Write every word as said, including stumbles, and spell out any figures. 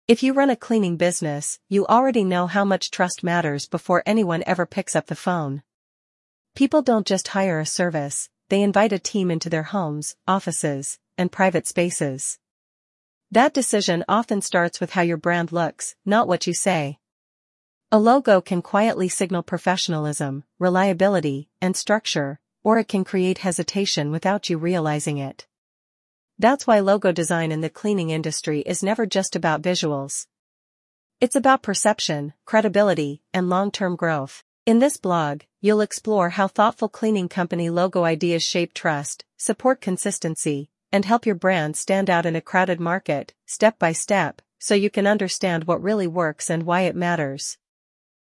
If you run a cleaning business, you already know how much trust matters before anyone ever picks up the phone. People don't just hire a service, they invite a team into their homes, offices, and private spaces. That decision often starts with how your brand looks, not what you say. A logo can quietly signal professionalism, reliability, and structure, or it can create hesitation without you realizing it. That's why logo design in the cleaning industry is never just about visuals. It's about perception, credibility, and long-term growth. In this blog, you'll explore how thoughtful cleaning company logo ideas shape trust, support consistency, and help your brand stand out in a crowded market, step by step, so you can understand what really works and why it matters.